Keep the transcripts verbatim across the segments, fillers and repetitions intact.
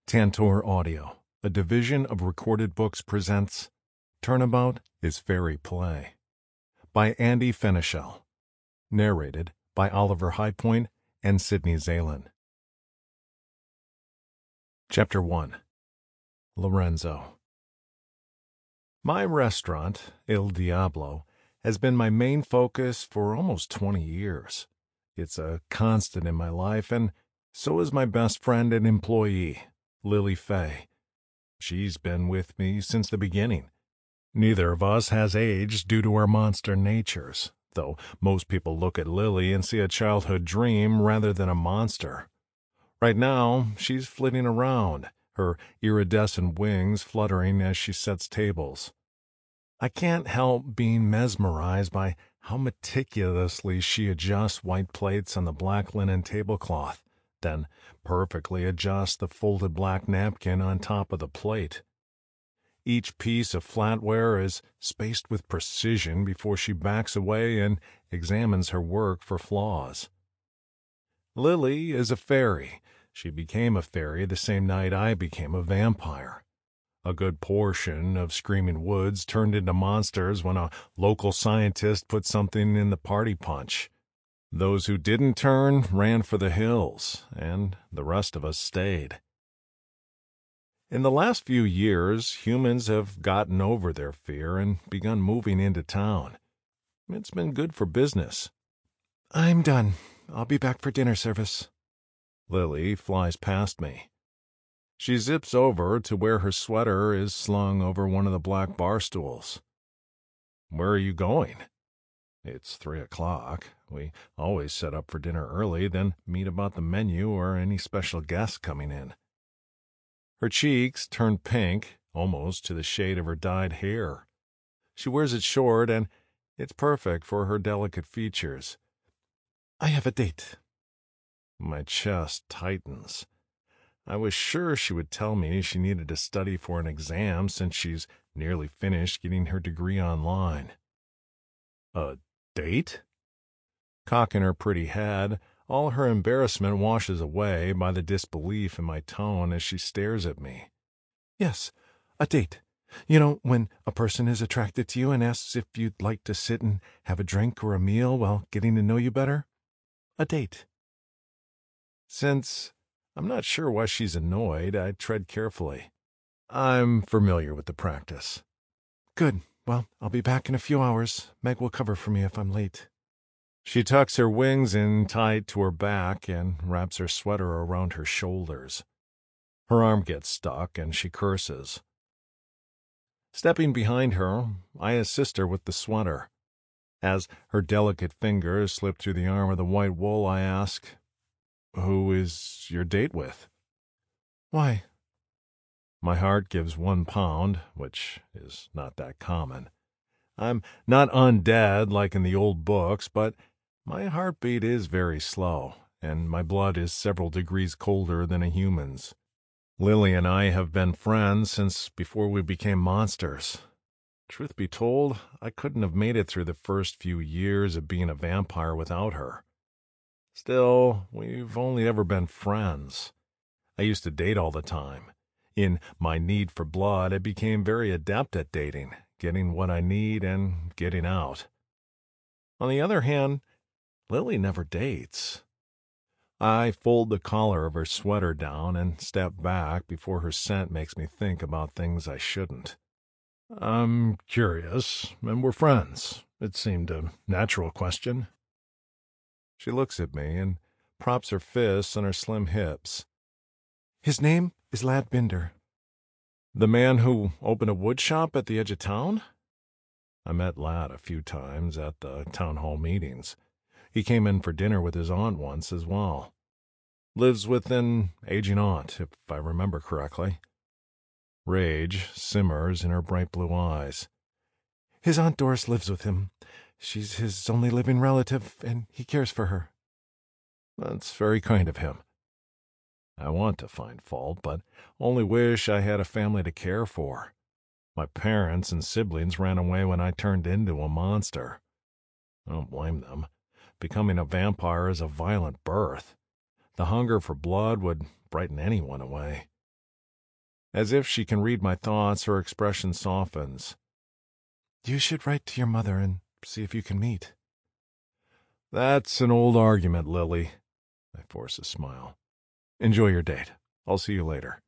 Tantor Audio, a division of Recorded Books, presents Turnabout is Fairy Play by Andy Fenichel. Narrated by Oliver Highpoint and Sidney Zalen. Chapter one. Lorenzo. My restaurant, Il Diablo, has been my main focus for almost twenty years. It's a constant in my life, and so is my best friend and employee, Lily Fay. She's been with me since the beginning. Neither of us has aged due to our monster natures, though most people look at Lily and see a childhood dream rather than a monster. Right now, she's flitting around, her iridescent wings fluttering as she sets tables. I can't help being mesmerized by how meticulously she adjusts white plates on the black linen tablecloth, then perfectly adjusts the folded black napkin on top of the plate. Each piece of flatware is spaced with precision before she backs away and examines her work for flaws. Lily is a fairy. She became a fairy the same night I became a vampire. A good portion of Screaming Woods turned into monsters when a local scientist put something in the party punch. Those who didn't turn ran for the hills, and the rest of us stayed. In the last few years, humans have gotten over their fear and begun moving into town. It's been good for business. I'm done. I'll be back for dinner service. Lily flies past me. She zips over to where her sweater is slung over one of the black bar stools. Where are you going? It's three o'clock. We always set up for dinner early, then meet about the menu or any special guests coming in. Her cheeks turn pink, almost to the shade of her dyed hair. She wears it short, and it's perfect for her delicate features. I have a date. My chest tightens. I was sure she would tell me she needed to study for an exam since she's nearly finished getting her degree online. A date? Cocking her pretty head, all her embarrassment washes away by the disbelief in my tone as she stares at me. Yes, a date. You know, when a person is attracted to you and asks if you'd like to sit and have a drink or a meal while getting to know you better? A date. Since I'm not sure why she's annoyed, I tread carefully. I'm familiar with the practice. Good. Well, I'll be back in a few hours. Meg will cover for me if I'm late. She tucks her wings in tight to her back and wraps her sweater around her shoulders. Her arm gets stuck and she curses. Stepping behind her, I assist her with the sweater. As her delicate fingers slip through the arm of the white wool, I ask, Who is your date with? Why? My heart gives one pound, which is not that common. I'm not undead like in the old books, but my heartbeat is very slow, and my blood is several degrees colder than a human's. Lily and I have been friends since before we became monsters. Truth be told, I couldn't have made it through the first few years of being a vampire without her. Still, we've only ever been friends. I used to date all the time. In my need for blood, I became very adept at dating, getting what I need and getting out. On the other hand, Lily never dates. I fold the collar of her sweater down and step back before her scent makes me think about things I shouldn't. I'm curious, and we're friends. It seemed a natural question. She looks at me and props her fists on her slim hips. His name is Lad Binder. The man who opened a wood shop at the edge of town? I met Lad a few times at the town hall meetings. He came in for dinner with his aunt once as well. Lives with an aging aunt, if I remember correctly. Rage simmers in her bright blue eyes. His Aunt Doris lives with him. She's his only living relative, and he cares for her. That's very kind of him. I want to find fault, but only wish I had a family to care for. My parents and siblings ran away when I turned into a monster. I don't blame them. Becoming a vampire is a violent birth. The hunger for blood would frighten anyone away. As if she can read my thoughts, her expression softens. You should write to your mother and see if you can meet. That's an old argument, Lily. I force a smile. Enjoy your date. I'll see you later.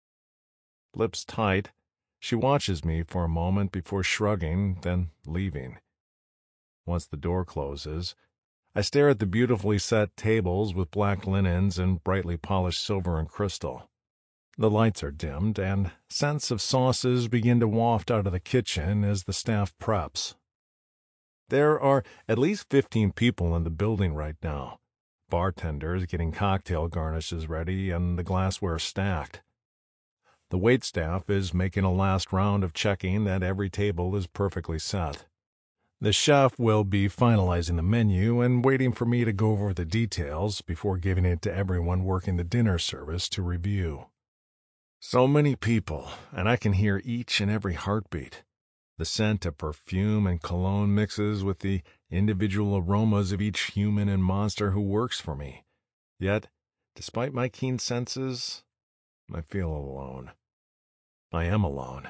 Lips tight, she watches me for a moment before shrugging, then leaving. Once the door closes, I stare at the beautifully set tables with black linens and brightly polished silver and crystal. The lights are dimmed, and scents of sauces begin to waft out of the kitchen as the staff preps. There are at least fifteen people in the building right now. Bartenders getting cocktail garnishes ready and the glassware stacked. The waitstaff is making a last round of checking that every table is perfectly set. The chef will be finalizing the menu and waiting for me to go over the details before giving it to everyone working the dinner service to review. So many people, and I can hear each and every heartbeat. The scent of perfume and cologne mixes with the individual aromas of each human and monster who works for me. Yet, despite my keen senses, I feel alone. I am alone.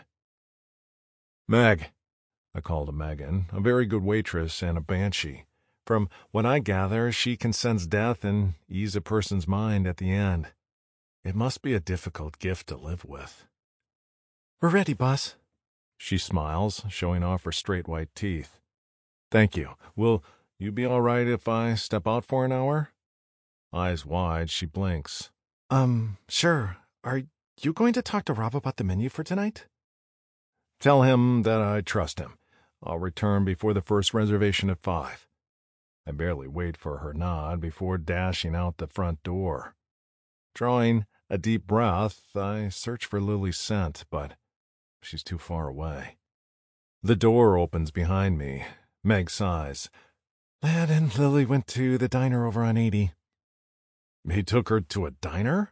Meg, I call to Megan, a very good waitress and a banshee. From what I gather, she can sense death and ease a person's mind at the end. It must be a difficult gift to live with. We're ready, boss. She smiles, showing off her straight white teeth. Thank you. Will you be all right if I step out for an hour? Eyes wide, she blinks. Um, sure. Are you going to talk to Rob about the menu for tonight? Tell him that I trust him. I'll return before the first reservation at five. I barely wait for her nod before dashing out the front door. Drawing a deep breath, I search for Lily's scent, but she's too far away. The door opens behind me. Meg sighs. Lad and Lily went to the diner over on eighty. He took her to a diner?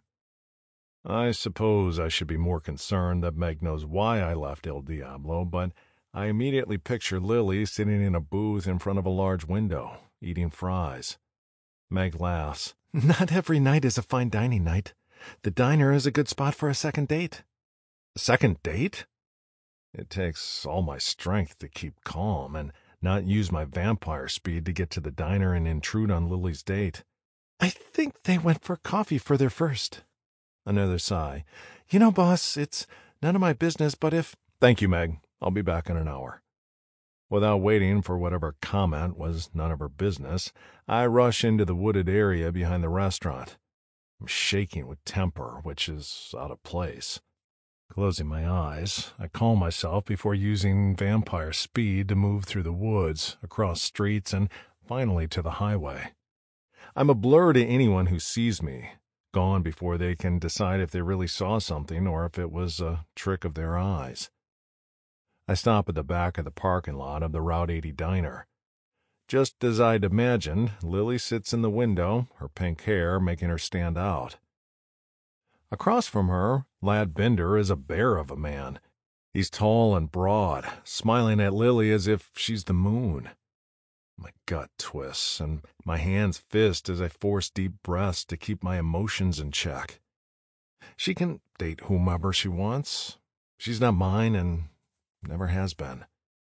I suppose I should be more concerned that Meg knows why I left El Diablo, but I immediately picture Lily sitting in a booth in front of a large window, eating fries. Meg laughs. Not every night is a fine dining night. The diner is a good spot for a second date. A second date? It takes all my strength to keep calm and not use my vampire speed to get to the diner and intrude on Lily's date. I think they went for coffee further first. Another sigh. You know, boss, it's none of my business, but if... Thank you, Meg. I'll be back in an hour. Without waiting for whatever comment was none of her business, I rush into the wooded area behind the restaurant. I'm shaking with temper, which is out of place. Closing my eyes, I calm myself before using vampire speed to move through the woods, across streets, and finally to the highway. I'm a blur to anyone who sees me, gone before they can decide if they really saw something or if it was a trick of their eyes. I stop at the back of the parking lot of the Route eighty diner. Just as I'd imagined, Lily sits in the window, her pink hair making her stand out. Across from her, Lad Binder is a bear of a man. He's tall and broad, smiling at Lily as if she's the moon. My gut twists, and my hands fist as I force deep breaths to keep my emotions in check. She can date whomever she wants. She's not mine and never has been.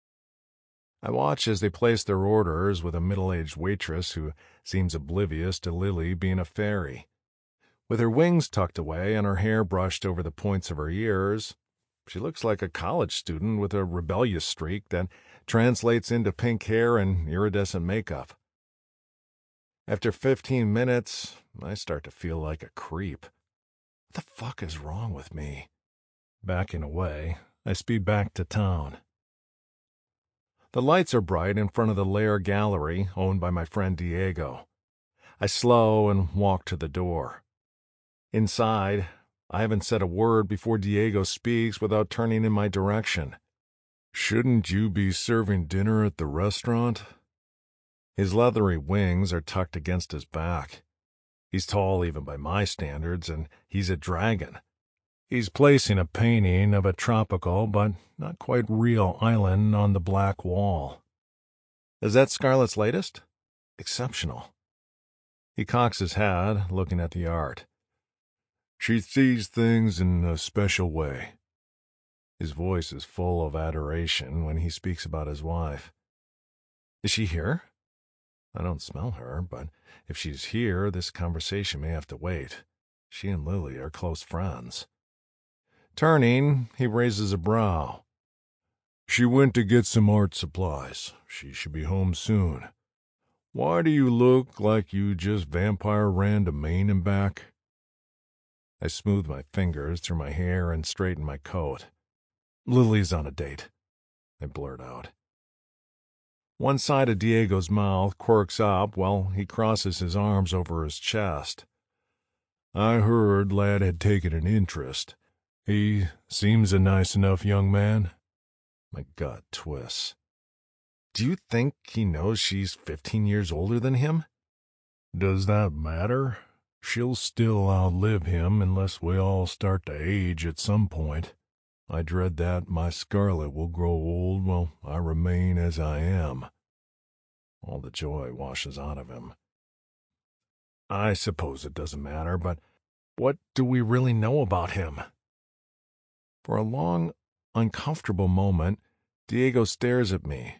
I watch as they place their orders with a middle-aged waitress who seems oblivious to Lily being a fairy. With her wings tucked away and her hair brushed over the points of her ears, she looks like a college student with a rebellious streak that translates into pink hair and iridescent makeup. After fifteen minutes, I start to feel like a creep. What the fuck is wrong with me? Backing away, I speed back to town. The lights are bright in front of the Lair Gallery, owned by my friend Diego. I slow and walk to the door. Inside, I haven't said a word before Diego speaks without turning in my direction. Shouldn't you be serving dinner at the restaurant? His leathery wings are tucked against his back. He's tall even by my standards, and he's a dragon. He's placing a painting of a tropical but not quite real island on the black wall. Is that Scarlett's latest? Exceptional. He cocks his head, looking at the art. She sees things in a special way. His voice is full of adoration when he speaks about his wife. Is she here? I don't smell her, but if she's here, this conversation may have to wait. She and Lily are close friends. Turning, he raises a brow. She went to get some art supplies. She should be home soon. Why do you look like you just vampire ran to Maine and back? I smooth my fingers through my hair and straighten my coat. Lily's on a date, I blurt out. One side of Diego's mouth quirks up while he crosses his arms over his chest. I heard lad had taken an interest. He seems a nice enough young man. My gut twists. Do you think he knows she's fifteen years older than him? Does that matter? She'll still outlive him unless we all start to age at some point. I dread that my Scarlet will grow old while I remain as I am. All the joy washes out of him. I suppose it doesn't matter, but what do we really know about him? For a long, uncomfortable moment, Diego stares at me.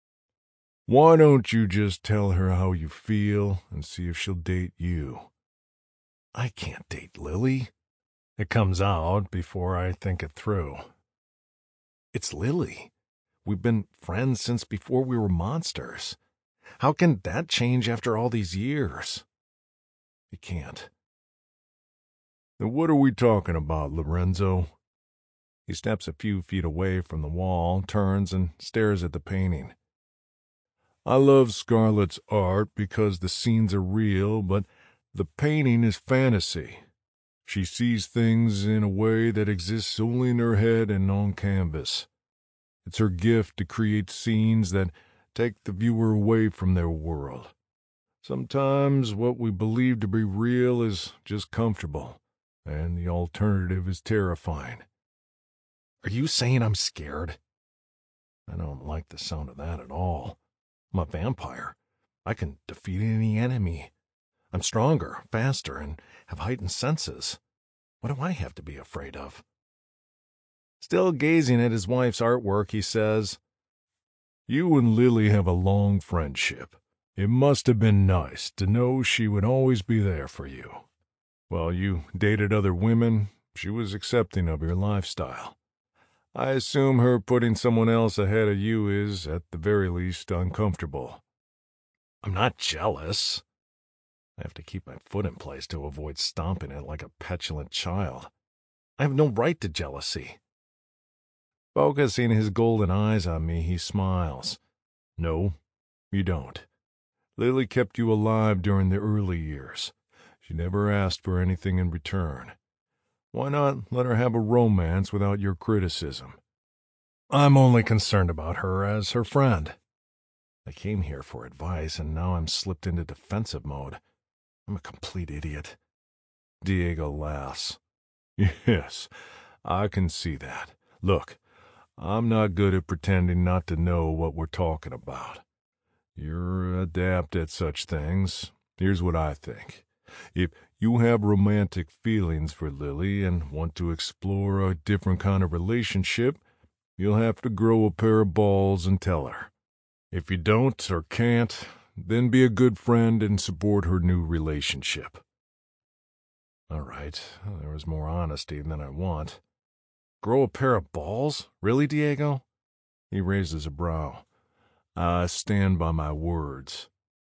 Why don't you just tell her how you feel and see if she'll date you? I can't date Lily. It comes out before I think it through. It's Lily. We've been friends since before we were monsters. How can that change after all these years? It can't. Then what are we talking about, Lorenzo? He steps a few feet away from the wall, turns, and stares at the painting. I love Scarlett's art because the scenes are real, but the painting is fantasy. She sees things in a way that exists only in her head and on canvas. It's her gift to create scenes that take the viewer away from their world. Sometimes what we believe to be real is just comfortable, and the alternative is terrifying. Are you saying I'm scared? I don't like the sound of that at all. I'm a vampire. I can defeat any enemy. I'm stronger, faster, and have heightened senses. What do I have to be afraid of? Still gazing at his wife's artwork, he says, You and Lily have a long friendship. It must have been nice to know she would always be there for you. While you dated other women, she was accepting of your lifestyle. I assume her putting someone else ahead of you is, at the very least, uncomfortable. I'm not jealous. I have to keep my foot in place to avoid stomping it like a petulant child. I have no right to jealousy. Focusing his golden eyes on me, he smiles. No, you don't. Lily kept you alive during the early years. She never asked for anything in return. Why not let her have a romance without your criticism? I'm only concerned about her as her friend. I came here for advice, and now I'm slipped into defensive mode. I'm a complete idiot. Diego laughs. Yes, I can see that. Look, I'm not good at pretending not to know what we're talking about. You're adept at such things. Here's what I think. If you have romantic feelings for Lily and want to explore a different kind of relationship, you'll have to grow a pair of balls and tell her. If you don't or can't, then be a good friend and support her new relationship. All right, there was more honesty than I want. Grow a pair of balls? Really, Diego? He raises a brow. I stand by my words.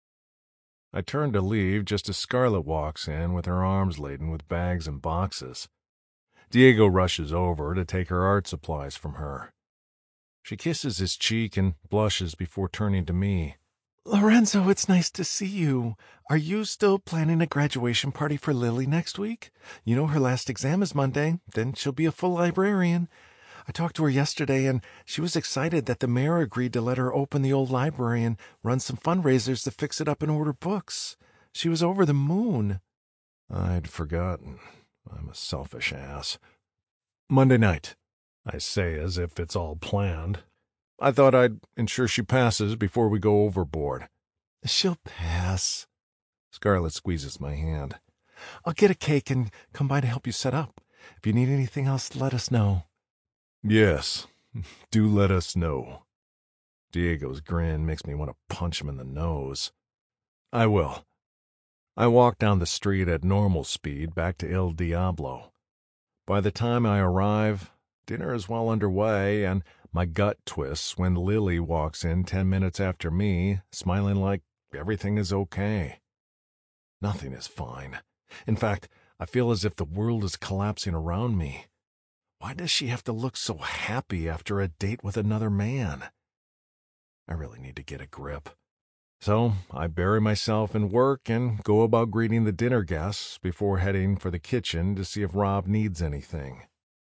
I turn to leave just as Scarlet walks in with her arms laden with bags and boxes. Diego rushes over to take her art supplies from her. She kisses his cheek and blushes before turning to me. Lorenzo, it's nice to see you. Are you still planning a graduation party for Lily next week? You know her last exam is Monday, then she'll be a full librarian. I talked to her yesterday, and she was excited that the mayor agreed to let her open the old library and run some fundraisers to fix it up and order books. She was over the moon. I'd forgotten. I'm a selfish ass. Monday night, I say as if it's all planned. I thought I'd ensure she passes before we go overboard. She'll pass. Scarlet squeezes my hand. I'll get a cake and come by to help you set up. If you need anything else, let us know. Yes, do let us know. Diego's grin makes me want to punch him in the nose. I will. I walk down the street at normal speed back to El Diablo. By the time I arrive, dinner is well underway, and my gut twists when Lily walks in ten minutes after me, smiling like everything is okay. Nothing is fine. In fact, I feel as if the world is collapsing around me. Why does she have to look so happy after a date with another man? I really need to get a grip. So I bury myself in work and go about greeting the dinner guests before heading for the kitchen to see if Rob needs anything.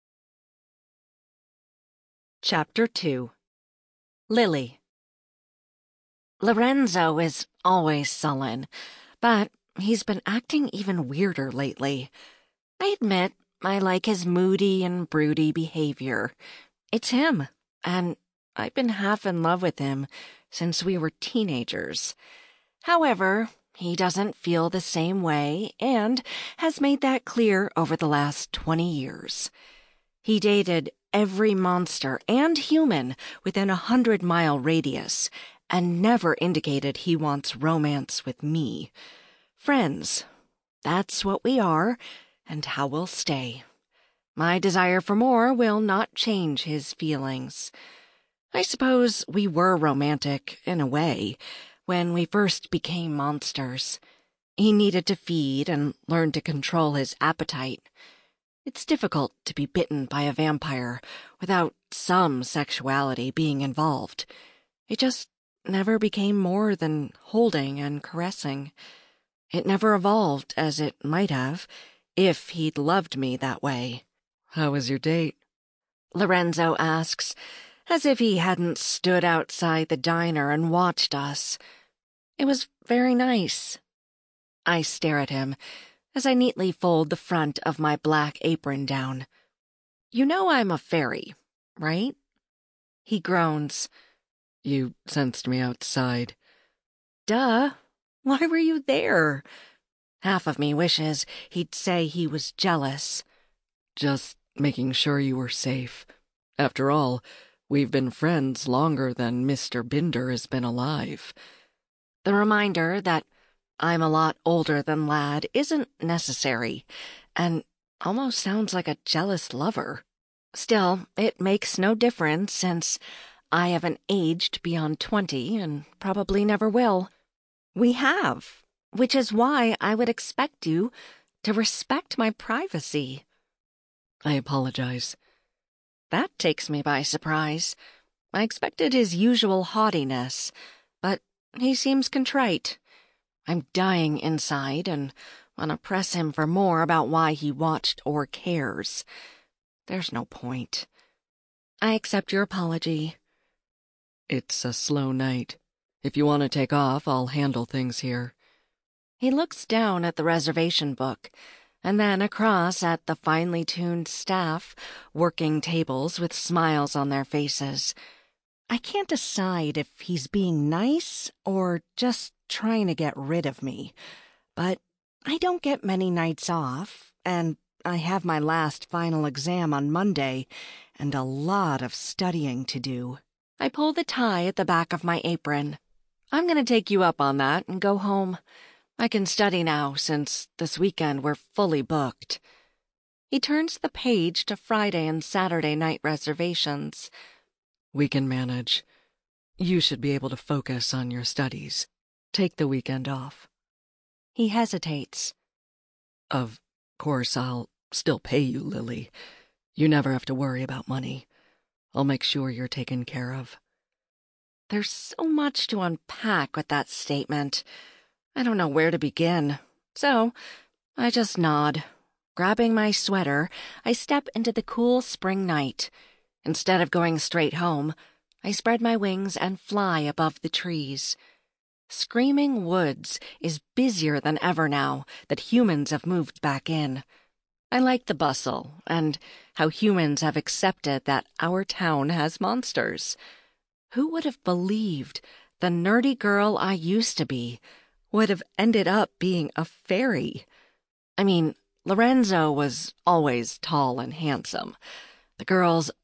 Chapter two. Lily. Lorenzo is always sullen, but he's been acting even weirder lately. I admit I like his moody and broody behavior. It's him, and I've been half in love with him since we were teenagers. However, he doesn't feel the same way and has made that clear over the last twenty years. He dated every monster and human within a hundred-mile radius and never indicated he wants romance with me. Friends, that's what we are and how we'll stay. My desire for more will not change his feelings. I suppose we were romantic, in a way, when we first became monsters. He needed to feed and learn to control his appetite. It's difficult to be bitten by a vampire without some sexuality being involved. It just never became more than holding and caressing. It never evolved as it might have, if he'd loved me that way. "How was your date?" Lorenzo asks, as if he hadn't stood outside the diner and watched us. It was very nice. I stare at him as I neatly fold the front of my black apron down. You know I'm a fairy, right? He groans. "You sensed me outside." Duh. Why were you there? Half of me wishes he'd say he was jealous. "Just making sure you were safe. After all, we've been friends longer than Mister Binder has been alive." The reminder that I'm a lot older than Lad isn't necessary, and almost sounds like a jealous lover. Still, it makes no difference since I haven't aged beyond twenty and probably never will. We have, which is why I would expect you to respect my privacy. I apologize. That takes me by surprise. I expected his usual haughtiness, but he seems contrite. I'm dying inside and want to press him for more about why he watched or cares. There's no point. I accept your apology. It's a slow night. If you want to take off, I'll handle things here. He looks down at the reservation book, and then across at the finely tuned staff, working tables with smiles on their faces. I can't decide if he's being nice or just trying to get rid of me, but I don't get many nights off, and I have my last final exam on Monday and a lot of studying to do. I pull the tie at the back of my apron. I'm going to take you up on that and go home. I can study now since this weekend we're fully booked. He turns the page to Friday and Saturday night reservations. We can manage. You should be able to focus on your studies. Take the weekend off. He hesitates. Of course, I'll still pay you, Lily. You never have to worry about money. I'll make sure you're taken care of. There's so much to unpack with that statement. I don't know where to begin. So, I just nod. Grabbing my sweater, I step into the cool spring night. Instead of going straight home, I spread my wings and fly above the trees. Screaming Woods is busier than ever now that humans have moved back in. I like the bustle and how humans have accepted that our town has monsters. Who would have believed the nerdy girl I used to be would have ended up being a fairy? I mean, Lorenzo was always tall and handsome. The girls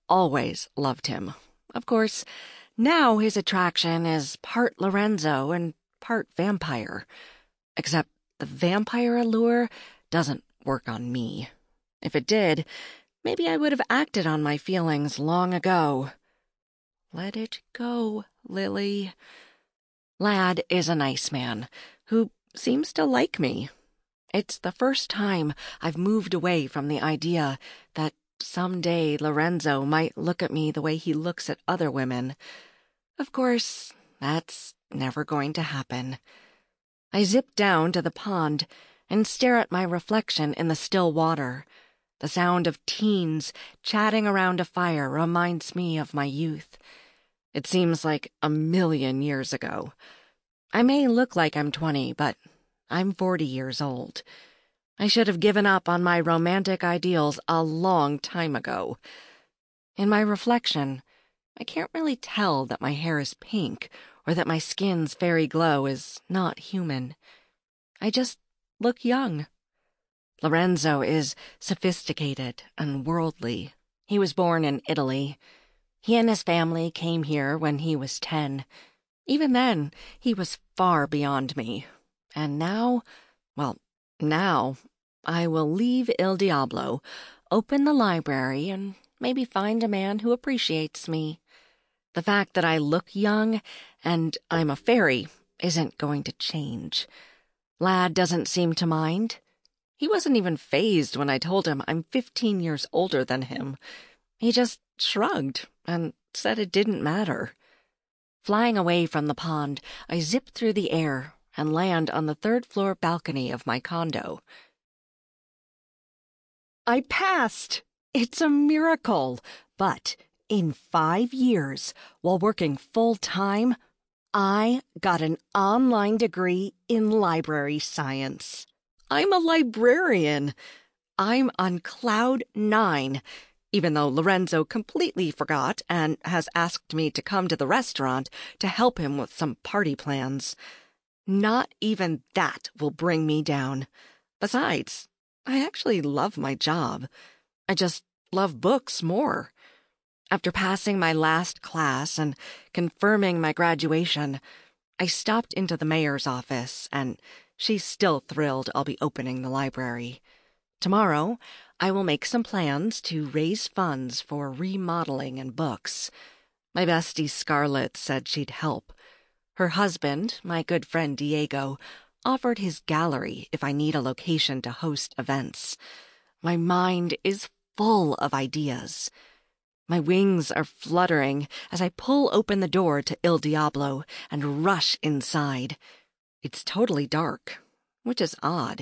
always loved him. Of course, now his attraction is part Lorenzo and part vampire. Except the vampire allure doesn't work on me. If it did, maybe I would have acted on my feelings long ago. Let it go, Lily. Lad is a nice man who seems to like me. It's the first time I've moved away from the idea that someday Lorenzo might look at me the way he looks at other women. Of course, that's never going to happen. I zip down to the pond and stare at my reflection in the still water. The sound of teens chatting around a fire reminds me of my youth. It seems like a million years ago. I may look like I'm twenty, but I'm forty years old. I should have given up on my romantic ideals a long time ago. In my reflection, I can't really tell that my hair is pink or that my skin's fairy glow is not human. I just look young. Lorenzo is sophisticated and worldly. He was born in Italy. He and his family came here when he was ten. Even then, he was far beyond me. And now, well, now, I will leave Il Diablo, open the library, and maybe find a man who appreciates me. The fact that I look young and I'm a fairy isn't going to change. Lad doesn't seem to mind. He wasn't even fazed when I told him I'm fifteen years older than him. He just shrugged and said it didn't matter. Flying away from the pond, I zip through the air and land on the third-floor balcony of my condo. I passed! It's a miracle! But in five years, while working full-time, I got an online degree in library science. I'm a librarian. I'm on cloud nine, even though Lorenzo completely forgot and has asked me to come to the restaurant to help him with some party plans. Not even that will bring me down. Besides, I actually love my job. I just love books more. After passing my last class and confirming my graduation, I stopped into the mayor's office, and she's still thrilled I'll be opening the library. Tomorrow, I will make some plans to raise funds for remodeling and books. My bestie Scarlett said she'd help. Her husband, my good friend Diego, offered his gallery if I need a location to host events. My mind is full of ideas. My wings are fluttering as I pull open the door to Il Diablo and rush inside. It's totally dark, which is odd.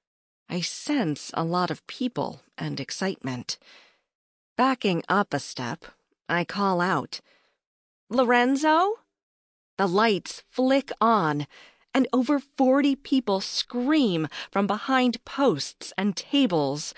I sense a lot of people and excitement. Backing up a step, I call out, "Lorenzo?" The lights flick on, and over forty people scream from behind posts and tables,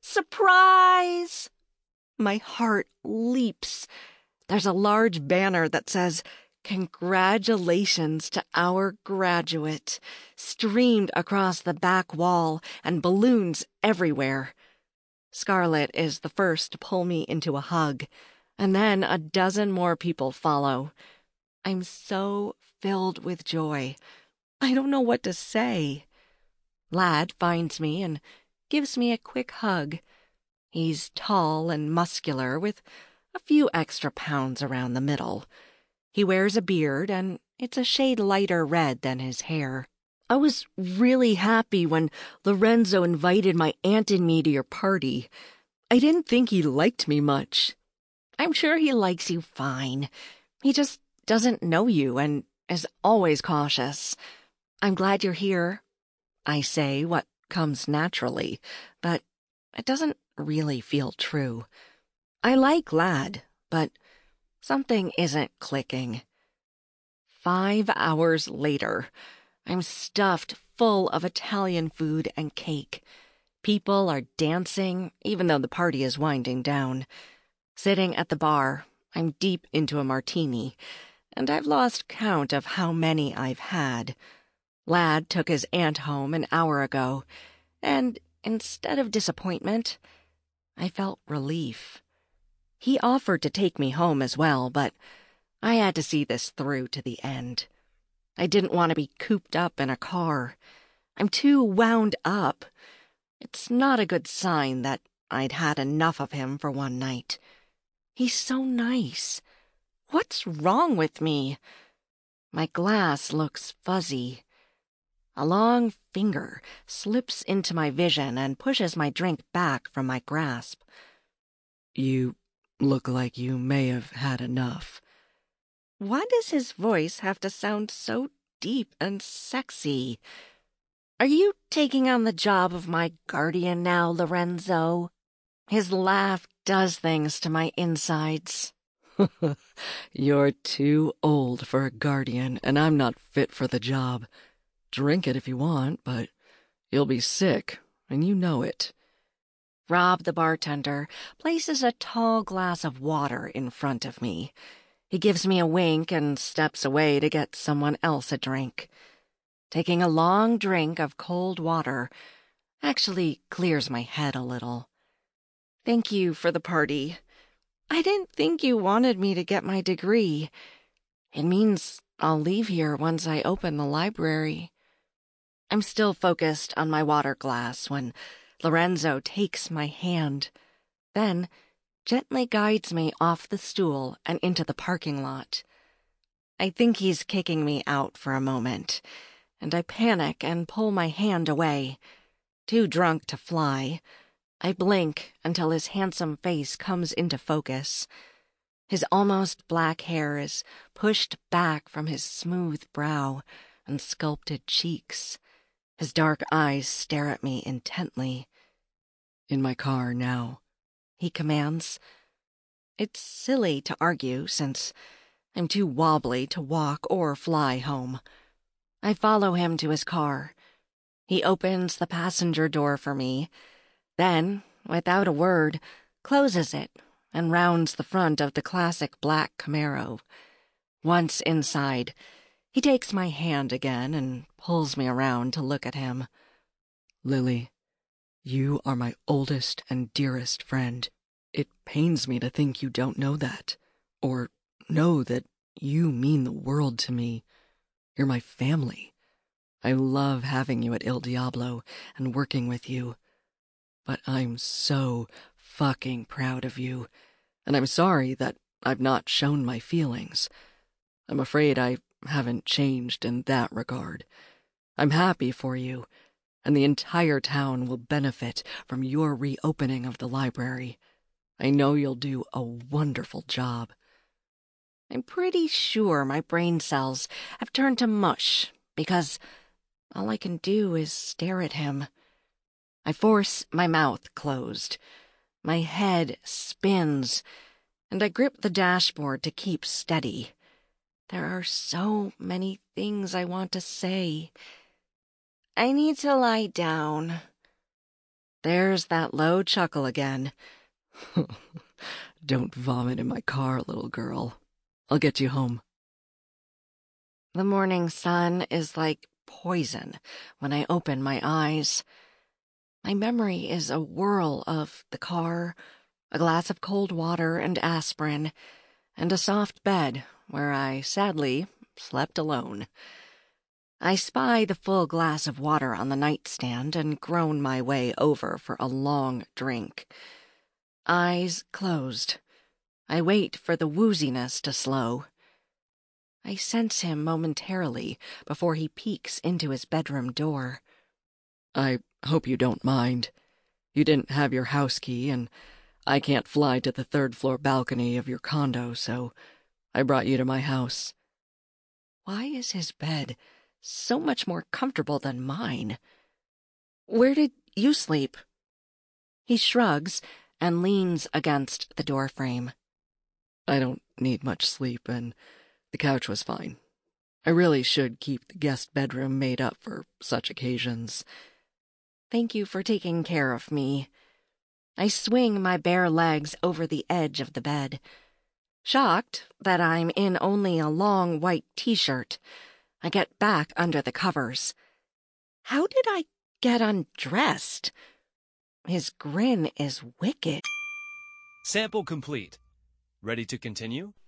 "Surprise!" My heart leaps. There's a large banner that says, "Congratulations to our graduate," streamed across the back wall, and balloons everywhere. Scarlett is the first to pull me into a hug, and then a dozen more people follow. I'm so filled with joy. I don't know what to say. Lad finds me and gives me a quick hug. He's tall and muscular with a few extra pounds around the middle. He wears a beard, and it's a shade lighter red than his hair. I was really happy when Lorenzo invited my aunt and me to your party. I didn't think he liked me much. I'm sure he likes you fine. He just doesn't know you and is always cautious. I'm glad you're here. I say what comes naturally, but it doesn't really feel true. I like Lad, but something isn't clicking. Five hours later, I'm stuffed full of Italian food and cake. People are dancing, even though the party is winding down. Sitting at the bar, I'm deep into a martini, and I've lost count of how many I've had. Lad took his aunt home an hour ago, and instead of disappointment, I felt relief. He offered to take me home as well, but I had to see this through to the end. I didn't want to be cooped up in a car. I'm too wound up. It's not a good sign that I'd had enough of him for one night. He's so nice. What's wrong with me? My glass looks fuzzy. A long finger slips into my vision and pushes my drink back from my grasp. You look like you may have had enough. Why does his voice have to sound so deep and sexy? Are you taking on the job of my guardian now, Lorenzo? His laugh does things to my insides. You're too old for a guardian, and I'm not fit for the job. Drink it if you want, but you'll be sick, and you know it. Rob, the bartender, places a tall glass of water in front of me. He gives me a wink and steps away to get someone else a drink. Taking a long drink of cold water actually clears my head a little. Thank you for the party. I didn't think you wanted me to get my degree. It means I'll leave here once I open the library. I'm still focused on my water glass when Lorenzo takes my hand, then gently guides me off the stool and into the parking lot. I think he's kicking me out for a moment, and I panic and pull my hand away. Too drunk to fly, I blink until his handsome face comes into focus. His almost black hair is pushed back from his smooth brow and sculpted cheeks. His dark eyes stare at me intently. In my car now, he commands. It's silly to argue since I'm too wobbly to walk or fly home. I follow him to his car. He opens the passenger door for me, then, without a word, closes it and rounds the front of the classic black Camaro. Once inside, he takes my hand again and pulls me around to look at him. Lily, you are my oldest and dearest friend. It pains me to think you don't know that, or know that you mean the world to me. You're my family. I love having you at Il Diablo and working with you. But I'm so fucking proud of you, and I'm sorry that I've not shown my feelings. I'm afraid I haven't changed in that regard. I'm happy for you, and the entire town will benefit from your reopening of the library. I know you'll do a wonderful job. I'm pretty sure my brain cells have turned to mush because all I can do is stare at him. I force my mouth closed. My head spins, and I grip the dashboard to keep steady. There are so many things I want to say. I need to lie down. There's that low chuckle again. Don't vomit in my car, little girl. I'll get you home. The morning sun is like poison when I open my eyes. My memory is a whirl of the car, a glass of cold water and aspirin, and a soft bed where I sadly slept alone. I spy the full glass of water on the nightstand and groan my way over for a long drink. Eyes closed. I wait for the wooziness to slow. I sense him momentarily before he peeks into his bedroom door. I hope you don't mind. You didn't have your house key, and I can't fly to the third-floor balcony of your condo, so I brought you to my house. Why is his bed so much more comfortable than mine? Where did you sleep? He shrugs and leans against the doorframe. I don't need much sleep, and the couch was fine. I really should keep the guest bedroom made up for such occasions. Thank you for taking care of me. I swing my bare legs over the edge of the bed. Shocked that I'm in only a long white t-shirt, I get back under the covers. How did I get undressed? His grin is wicked. Sample complete. Ready to continue?